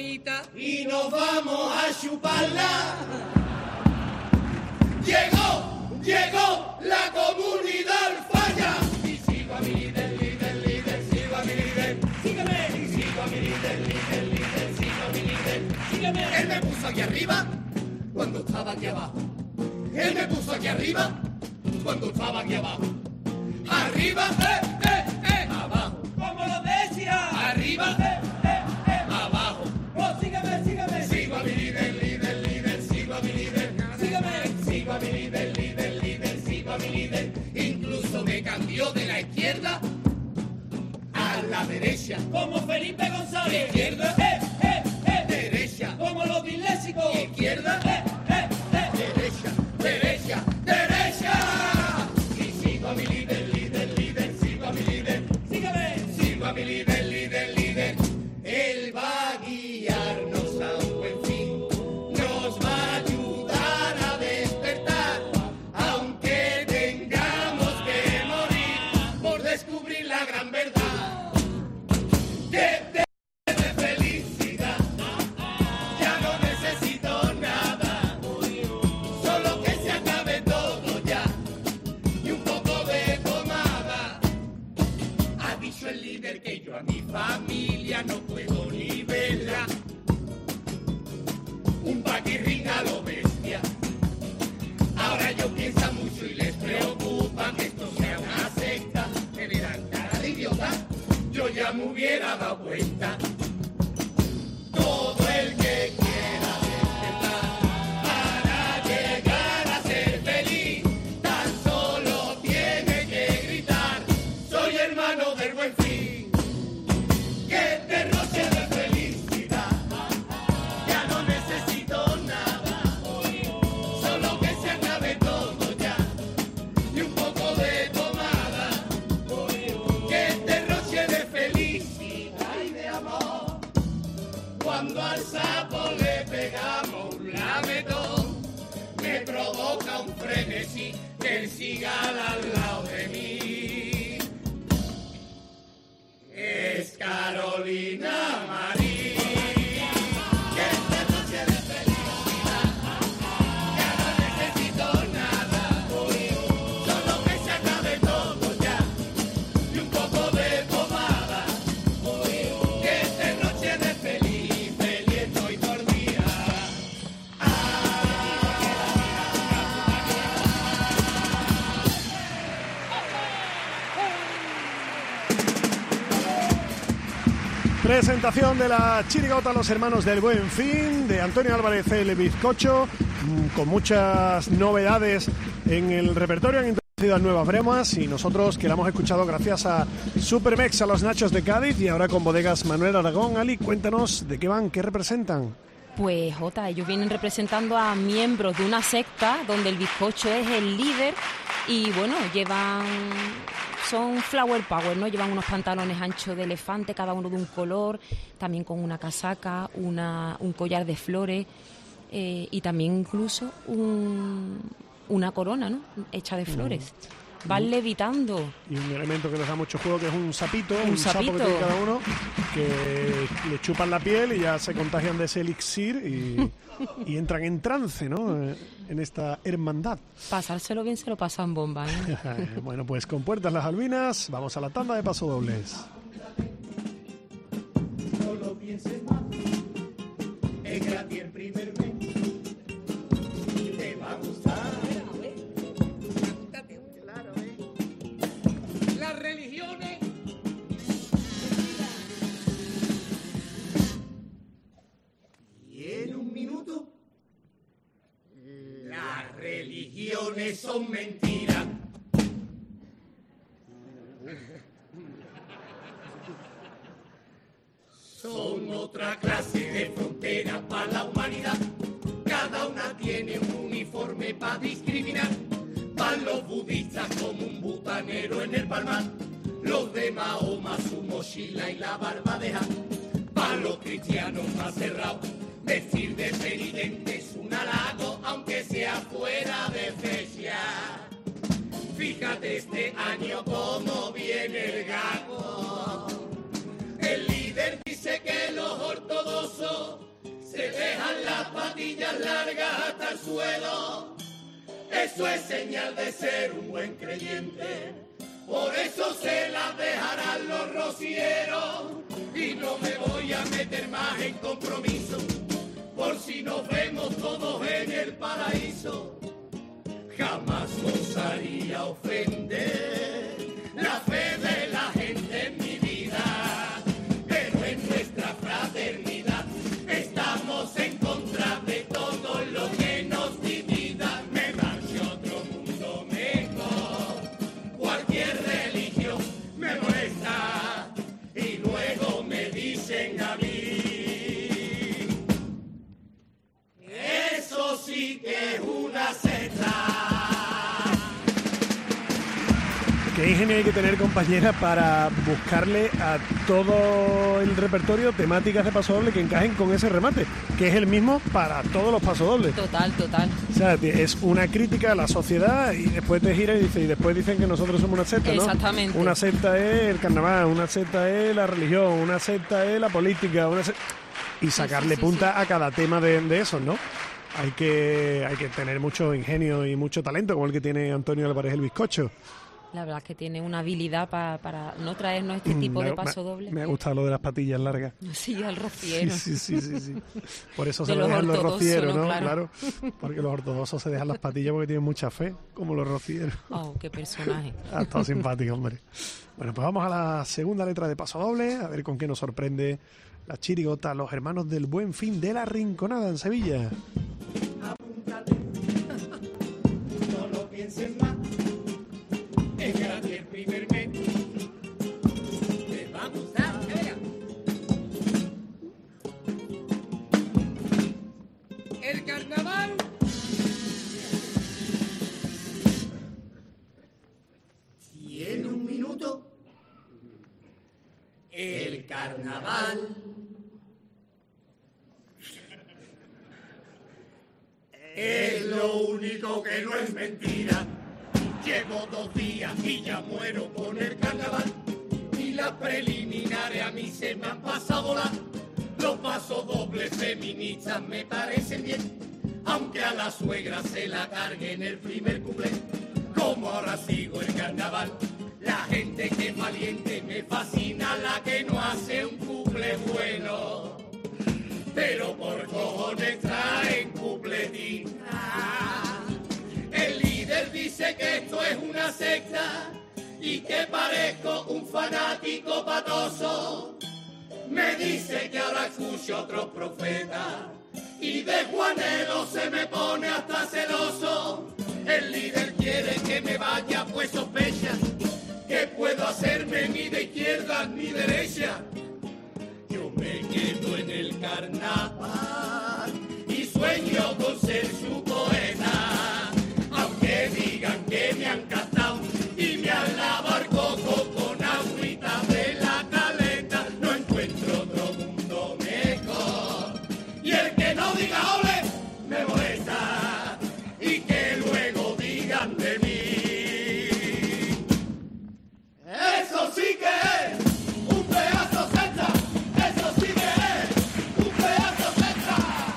cañita y nos vamos a chuparla. Llegó la comunidad falla. Y sigo a mi líder, sigo a mi líder. Sígueme. Y sigo a mi líder, sigo a mi líder. Sígueme. Él me puso aquí arriba cuando estaba aquí abajo. Él me puso aquí arriba cuando estaba aquí abajo. Arriba, abajo. como lo decía. Arriba, abajo. Oh, sígueme. Sigo a mi líder, sigo a mi líder. Sígueme. Sigo a mi líder, sigo a mi líder. Incluso me cambió de la izquierda a la derecha. Como Felipe González. Izquierda, derecha. Como los disléxicos. Izquierda, derecha. Y sigo a mi líder, sigo a mi líder. Sígueme. Sigo a mi líder. Él va a guiarnos a un buen fin. Nos va a ayudar a despertar. Aunque tengamos que morir por descubrir la gran verdad. Que de felicidad ya no necesito nada. Solo que se acabe todo ya. Y un poco de pomada. Ha dicho el líder que yo a mi familia no puedo ni verla. Un paquirrín a lo bestia. Ahora yo pienso mucho y les preocupa que esto sea una secta. Me verán cara de idiota, yo ya me hubiera dado cuenta. Todo el que quiera despertar para llegar a ser feliz, tan solo tiene que gritar: soy hermano del buen fin. Que derroche de felicidad, ya no necesito nada. Solo que se acabe todo ya, y un poco de pomada. Que derroche de felicidad y de amor. Cuando al sapo le pegamos un lametón, me provoca un frenesí que él siga al lado de mí. Es Carolina María. Que derroche de felicidad, ya no necesito nada. Solo que se acabe todo ya, y un poco de pomada. Que derroche de feliz estoy dormida. Presentación de la chirigota Los Hermanos del Buen Fin, de Antonio Álvarez el Bizcocho, con muchas novedades en el repertorio. Han introducido nuevas bremas y nosotros que la hemos escuchado gracias a Supermex, a los Nachos de Cádiz, y ahora con Bodegas Manuel Aragón. Ali, cuéntanos de qué van, qué representan. Pues Jota, ellos vienen representando a miembros de una secta donde el bizcocho es el líder y bueno, son flower power, ¿no? Llevan unos pantalones anchos de elefante, cada uno de un color, también con una casaca, un collar de flores y también incluso una corona, ¿no? Hecha de flores. Van levitando. Y un elemento que les da mucho juego, que es un sapito, un sapo sapito que tiene cada uno, que le chupan la piel y ya se contagian de ese elixir y entran en trance, ¿no? En esta hermandad. Pasárselo bien se lo pasan bomba, ¿eh? Bueno, pues con Puertas las Albinas, vamos a la tanda de pasodobles. No lo pienses más, es gratis el primer mes. Te va a gustar. Las religiones. Y en un minuto, las religiones son mentiras. Son otra clase de frontera para la humanidad. Cada una tiene un uniforme para discriminar. Van los budistas como un butanero en el palmar. Los de Mahoma su mochila y la barba dejan. Van los cristianos más cerrados. Vestir de penitente es un halago, aunque sea fuera de fecha. Fíjate este año cómo viene el gago. El líder dice que los ortodoxos las patillas largas hasta el suelo. Eso es señal de ser un buen creyente. Por eso se las dejarán los rocieros. Y no me voy a meter más en compromiso, por si nos vemos todos en el paraíso. Jamás osaría ofender la fe de la gente en mi vida, pero en nuestra fraternidad estamos en contra de todo lo que nos divida. Me marche otro mundo mejor, cualquier religión me molesta y luego me dicen a mí, eso sí que es una secta. ¿Qué ingenio hay que tener, compañera, para buscarle a todo el repertorio temáticas de pasodoble que encajen con ese remate, que es el mismo para todos los pasodobles? Total, total. O sea, es una crítica a la sociedad y después te gira y dice, y después dicen que nosotros somos una secta, ¿no? Exactamente. Una secta es el carnaval, una secta es la religión, una secta es la política, y sacarle punta a cada tema de esos, ¿no? Hay que tener mucho ingenio y mucho talento, como el que tiene Antonio Álvarez el Bizcocho. La verdad es que tiene una habilidad para no traernos este tipo de pasodoble. Me ha gustado lo de las patillas largas. Sí, al rociero. Sí. Por eso se De lo los dejan los ortodoxos, rocieros, ¿no? ¿no? Claro. Porque los ortodoxos se dejan las patillas porque tienen mucha fe, como los rocieros. Oh, qué personaje. Ha estado simpático, hombre. Bueno, pues vamos a la segunda letra de pasodoble, a ver con qué nos sorprende la chirigota Los Hermanos del Buen Fin de la Rinconada en Sevilla. Apúntate, no lo pienses más. Es gratis el primer mes. Te va a gustar, venga. El carnaval. Tiene un minuto. El carnaval. Es lo único que no es mentira. Llevo 2 días y ya muero con el carnaval. Y las preliminares a mí se me han pasado los pasodobles feministas me parecen bien. Aunque a la suegra se la cargue en el primer cuplé. Como ahora sigo el carnaval, la gente que es valiente me fascina, la que no hace un cuplé bueno. Pero por cojones traen cupletín. El líder dice que esto es una secta y que parezco un fanático patoso. Me dice que ahora escucho otros profetas y de Juanelo se me pone hasta celoso. El líder quiere que me vaya, pues sospecha que puedo hacerme ni de izquierda ni derecha. Yo me quedo en el carnaval y sueño con ser su poeta. Aunque digan que me han cantado y me han lavado el coco con agüita de la caleta, no encuentro otro mundo mejor. Y el que no diga ole, me molesta. Y que luego digan de mí. Eso sí que es un pedazo secta. Eso sí que es un pedazo secta.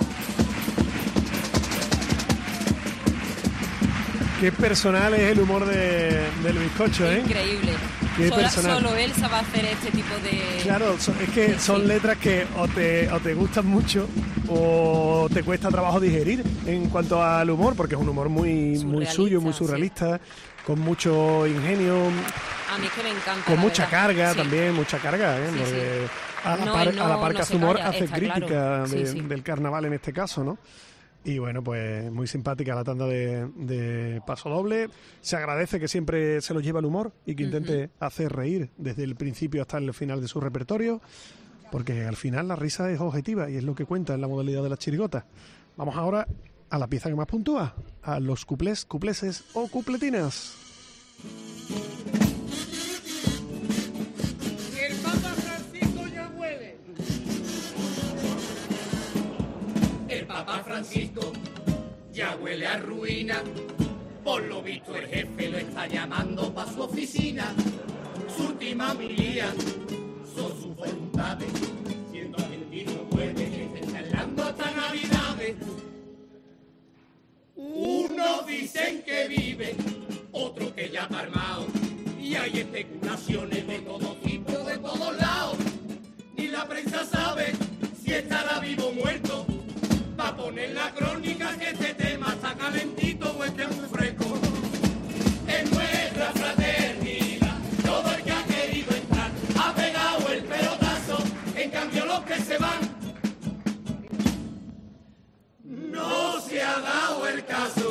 Qué personal es el humor del Bizcocho, ¿eh? Increíble. Solo él sabe hacer este tipo de... Claro, es que son letras que o te gustan mucho o te cuesta trabajo digerir en cuanto al humor, porque es un humor muy suyo, muy surrealista, sí, con mucho ingenio. A mí es que me encanta. Con mucha verdad. carga Sí. también, mucha carga, ¿eh? Sí, Porque sí. a la par que hace humor, calla, hace está crítica claro. Sí. del carnaval en este caso, ¿no? Y bueno, pues muy simpática la tanda de pasodoble. Se agradece que siempre se lo lleva el humor y que intente hacer reír desde el principio hasta el final de su repertorio, porque al final la risa es objetiva y es lo que cuenta en la modalidad de las chirigotas. Vamos ahora a la pieza que más puntúa, a los cuplés, cupleses o cupletinas. El Papa Francisco ya huele. El Papa Francisco ya huele a ruina. Por lo visto el jefe lo está llamando para su oficina. Su última milía son sus voluntades. Siendo argentino puede que esté charlando hasta Navidades. dicen que vive, otros que ya está armado. Y hay especulaciones de todo tipo, de todos lados. Ni la prensa sabe si estará vivo o muerto. Pa' poner la crónica que este tema está calentito o este es muy fresco. En nuestra fraternidad, todo el que ha querido entrar ha pegado el pelotazo. En cambio los que se van, no se ha dado el caso.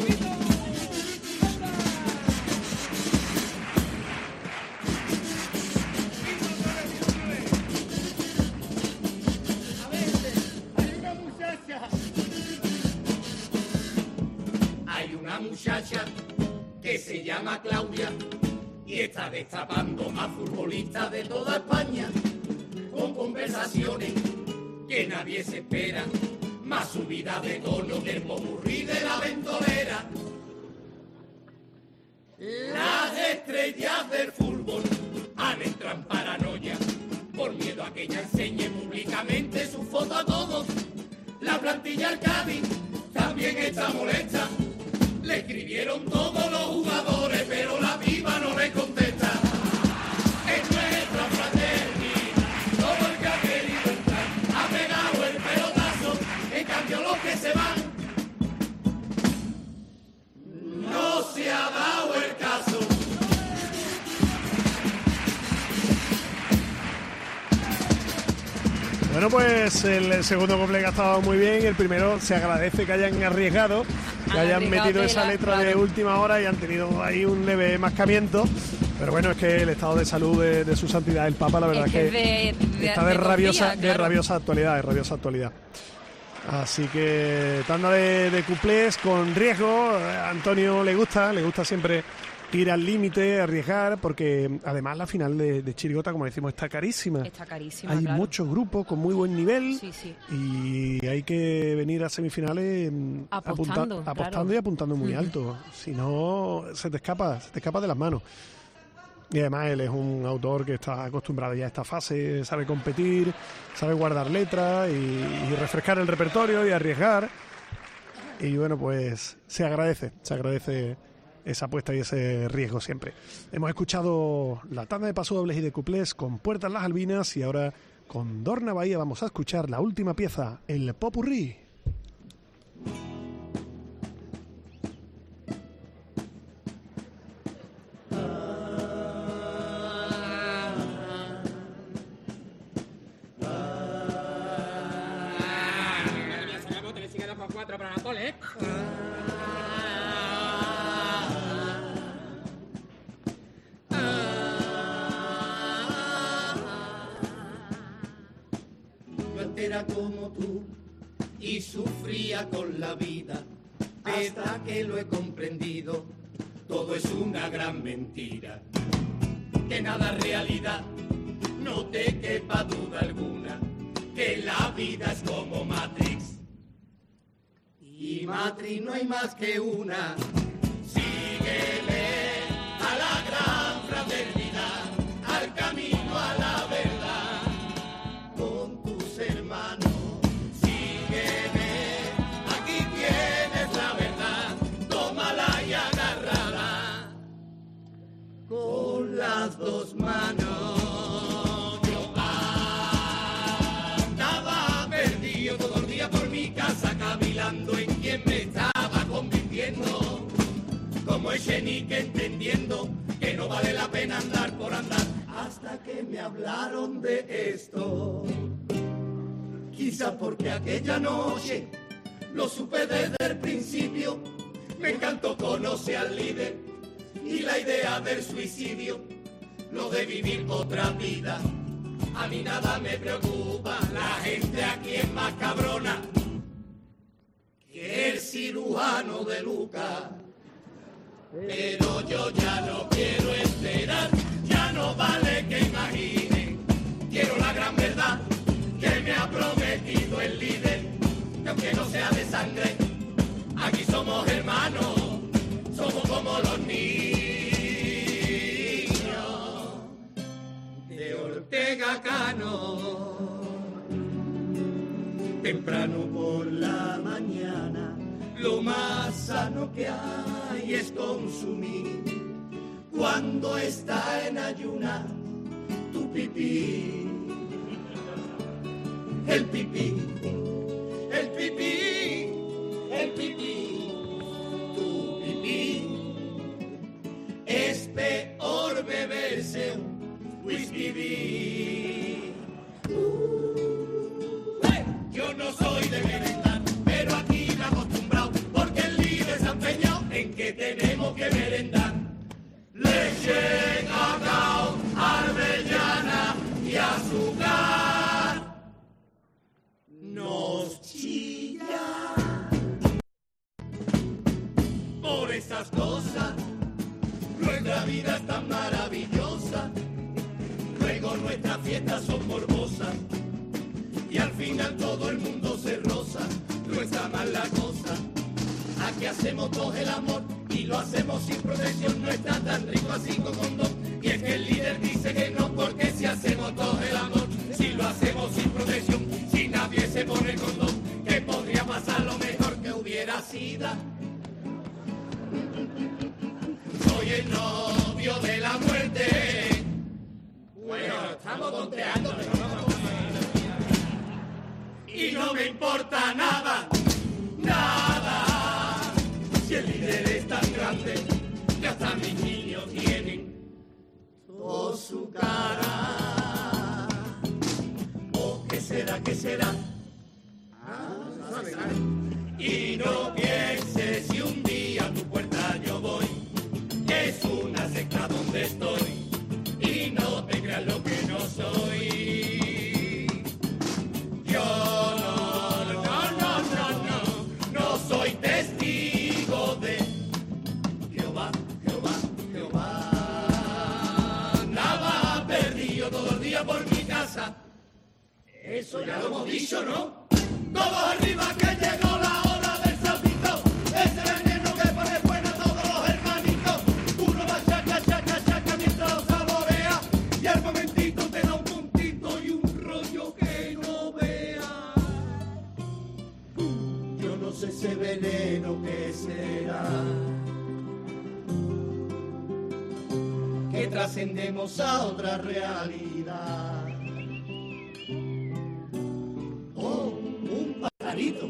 Hay una muchacha que se llama Claudia y está destapando a futbolistas de toda España con conversaciones que nadie se espera, más subida de tono que el popurrí de la ventolera. Las estrellas del fútbol han entrado en paranoia por miedo a que ella enseñe públicamente su foto a todos. La plantilla del Cádiz también está molesta. Le escribieron todos los jugadores, pero la piba no le contesta. Es nuestra fraternidad, todo el que ha querido entrar ha pegado el pelotazo. En cambio los que se van, no se ha dado el caso. Bueno, pues el segundo completo ha estado muy bien. El primero se agradece que hayan arriesgado, que hayan metido esa letra de última hora y han tenido ahí un leve mascamiento. Pero bueno, es que el estado de salud de su santidad el Papa, la verdad es que está de rabiosa actualidad, Así que tanda de cuplés con riesgo. A Antonio le gusta siempre ir al límite, arriesgar, porque además la final de Chirigota, como decimos, está carísima. Hay muchos grupos con muy buen nivel, y hay que venir a semifinales apostando y apuntando muy alto. Si no, se te escapa de las manos. Y además él es un autor que está acostumbrado ya a esta fase, sabe competir, sabe guardar letras y refrescar el repertorio y arriesgar. Y bueno, pues se agradece esa apuesta y ese riesgo siempre. Hemos escuchado la tanda de pasodobles y de cuplés con Puertas Las Albinas, y ahora con Dorna Bahía vamos a escuchar la última pieza, el popurrí. Era como tú y sufría con la vida, hasta que lo he comprendido, todo es una gran mentira, que nada es realidad, no te quepa duda alguna, que la vida es como Matrix, y Matrix no hay más que una. Sígueme a la gran fraternidad, al camino a la verdad. Hermano, sígueme, aquí tienes la verdad, tómala y agárrala con las dos manos. Yo andaba perdido todo el día por mi casa, cavilando en quién me estaba convirtiendo, como Echenique entendiendo que no vale la pena andar por andar, hasta que me hablaron de esto. Quizá porque aquella noche lo supe desde el principio, me encantó conocer al líder y la idea del suicidio, lo de vivir otra vida, a mí nada me preocupa, la gente aquí es más cabrona que el cirujano de Lucas, pero yo ya no quiero esperar, ya no vale que imaginen, quiero la gran verdad que me ha prometido el líder, que aunque no sea de sangre, aquí somos hermanos, somos como los niños de Ortega Cano. Temprano por la mañana Lo más sano que hay es consumir cuando está en ayuna tu pipí. El pipí, el pipí, el pipí, tu pipí. Es peor beberse un whisky. Yo no soy de merendar, pero aquí me he acostumbrado, porque el líder se ha empeñado en que tenemos que merendar. Leche, cacao, avellana y azúcar. Nos chilla. Por esas cosas, nuestra vida es tan maravillosa. Luego nuestras fiestas son morbosas. Y al final todo el mundo se roza, no está mal la cosa. Aquí hacemos todos el amor y lo hacemos sin protección, no está tan rico así con condón. Y es que el líder dice que no, porque si hacemos todos el amor, si lo hacemos sin protección, si nadie se pone condón, que podría pasar lo mejor que hubiera sido. Soy el novio de la muerte. Bueno, estamos tonteando, pero vamos. Y no me importa nada, nada. Si el líder es tan grande, que hasta mis niños tienen toda su cara. ¿O qué será, qué será? Y no pienses si un día a tu puerta yo voy, que es una secta donde estoy. Y no te creas lo que no soy. Yo no soy testigo de Jehová. Nada perdido todo el día por mi casa. Eso ya lo hemos dicho, ¿no? Todos arriba que llegó la hora del saltito. Ese veneno que pone buena a todos los hermanitos. Uno va chaca mientras lo saborea. Y al momentito te da un puntito y un rollo que no vea. Yo no sé ese veneno que será. Que trascendemos a otra realidad. Oh, un pajarito.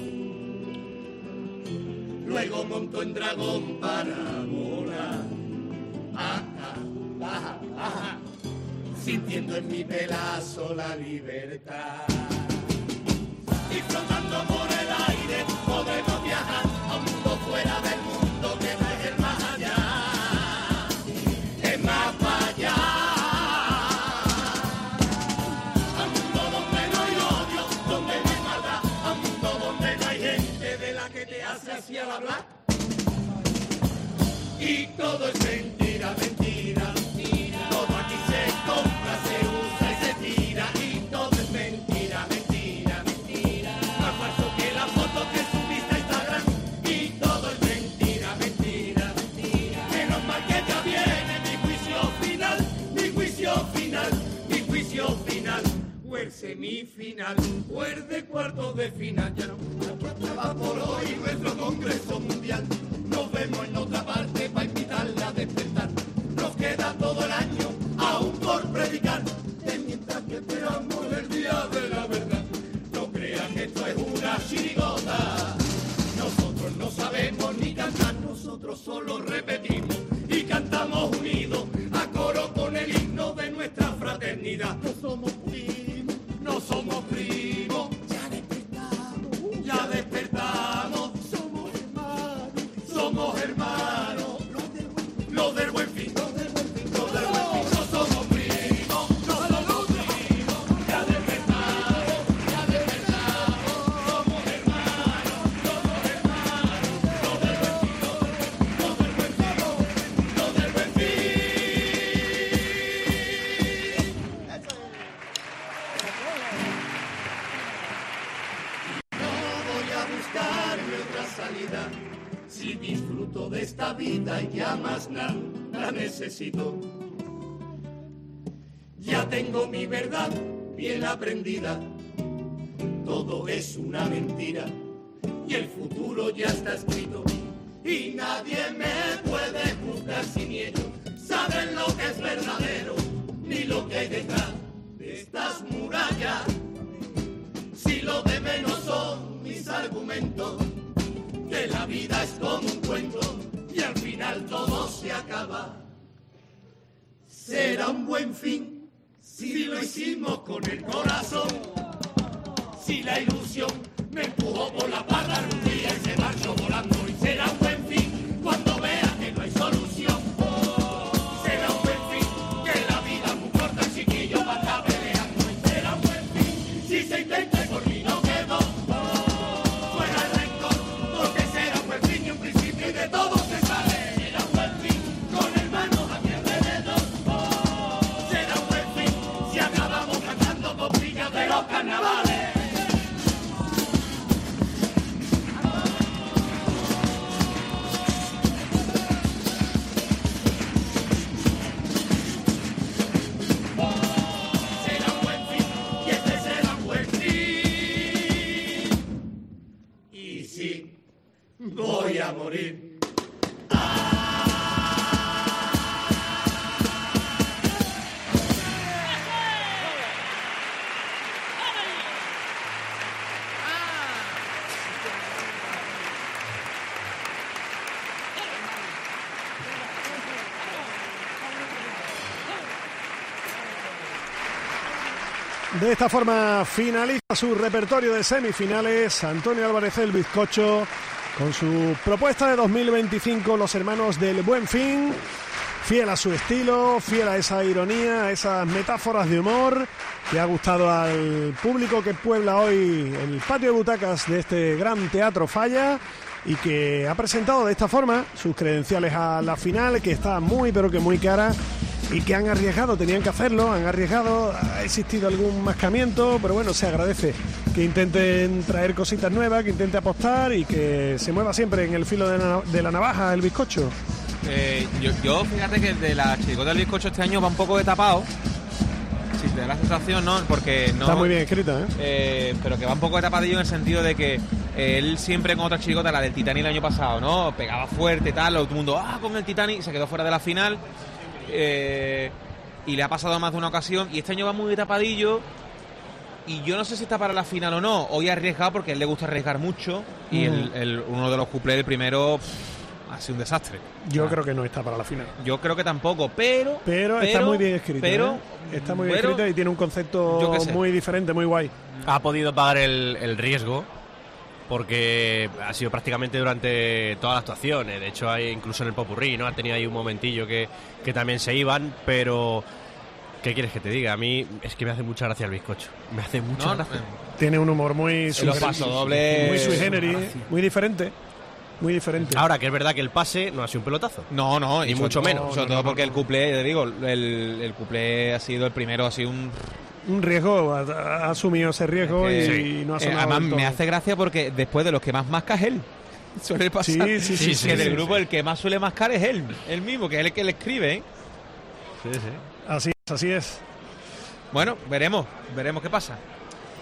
Luego monto en dragón para volar. Baja, sintiendo en mi pelazo la libertad. Y flotando por el aire podemos viajar a un mundo fuera del mundo que no es el más allá. Es más para allá. A un mundo donde no hay odio, donde no hay maldad. A un mundo donde no hay gente de la que te hace así al hablar. Y todo es mentira, mentira. Todo aquí se compra, se usa y se tira. Y todo es mentira, mentira. Más falso que la foto que subiste a Instagram. Y todo es mentira, mentira. Menos mal que ya viene mi juicio final. Mi juicio final, mi juicio final. O el semifinal, o el de cuartos de final. Ya no acaba por hoy nuestro Congreso Mundial. Nos vemos en otra parte para invitarle a despertar. Nos queda todo el año aún por predicar. De mientras que esperamos el día de la verdad. No crean que esto es una chirigota. Nosotros no sabemos ni cantar. Nosotros solo repetimos y cantamos unidos a coro con el himno de nuestra fraternidad. No somos primos, no somos primos. Ya despertamos. Somos hermanos, los del buen fin, los del buen fin, no somos primos, no somos primos, ya despertamos, somos hermanos, los del buen fin, los del buen fin, los del buen fin. No voy a buscarme otra salida. Si disfruto de esta vida y ya más nada la necesito. Ya tengo mi verdad bien aprendida. Todo es una mentira y el futuro ya está escrito. Y nadie me puede juzgar sin ellos saben lo que es verdadero, ni lo que hay detrás de estas murallas. Si lo de menos son mis argumentos, que la vida es como un cuento y al final todo se acaba. Será un buen fin si lo hicimos con el corazón. Si la ilusión me empujó por la parra un día y se marchó volando. Y será un buen fin cuando vea que no hay solución. Será un buen fin que la vida es muy corta y chiquillo va a estar peleando. Y será un buen fin si se intenta y por mí no quedó. Fuera el rencor, porque será un buen fin y un principio y de todo se sale. Será un buen fin con hermanos a mi alrededor. Será un buen fin si acabamos cantando coprillas de los carnavales. Voy a morir. De esta forma finaliza su repertorio de semifinales Antonio Álvarez el Bizcocho con su propuesta de 2025, Los Hermanos del Buen Fin, fiel a su estilo, fiel a esa ironía, a esas metáforas de humor que ha gustado al público que puebla hoy el patio de butacas de este gran Teatro Falla y que ha presentado de esta forma sus credenciales a la final, que está muy pero que muy cara y que han arriesgado, tenían que hacerlo, han arriesgado, ha existido algún mascamiento, pero bueno, se agradece que intenten traer cositas nuevas, que intenten apostar y que se mueva siempre en el filo de la navaja el bizcocho. Yo fíjate que de la chirigota del bizcocho este año va un poco de tapado, si te da la sensación, ¿no? Porque no... Está muy bien escrita, pero que va un poco de tapadillo en el sentido de que él siempre con otra chirigota, la del Titanic el año pasado, ¿no? Pegaba fuerte y tal, todo el mundo, con el Titanic, se quedó fuera de la final. Y le ha pasado más de una ocasión y este año va muy tapadillo y yo no sé si está para la final o no. Hoy ha arriesgado porque a él le gusta arriesgar mucho y uno de los cuplés, el primero, ha sido un desastre. Yo creo que no está para la final. Yo creo que tampoco, pero está muy bien escrito. Está muy bien escrito y tiene un concepto muy diferente, muy guay. Ha podido pagar el riesgo porque ha sido prácticamente durante toda la actuación. De hecho, hay incluso en el popurrí, ¿no? Ha tenido ahí un momentillo que también se iban, pero ¿qué quieres que te diga? A mí es que me hace mucha gracia el bizcocho. Me hace mucha gracia. Tiene un humor muy los pasodobles, muy sui generis, muy diferente. Muy diferente. Ahora, que es verdad que el pase no ha sido un pelotazo. No, ni mucho menos. Sobre todo porque el cuplé, te digo, el cuplé ha sido el primero, ha sido un riesgo, ha asumido ese riesgo y no ha sonado. Además me hace gracia porque después de los que más masca es él. Suele pasar que del grupo el que más suele mascar es él mismo, que es el que le escribe, ¿eh? Sí. Así es. Bueno, veremos qué pasa.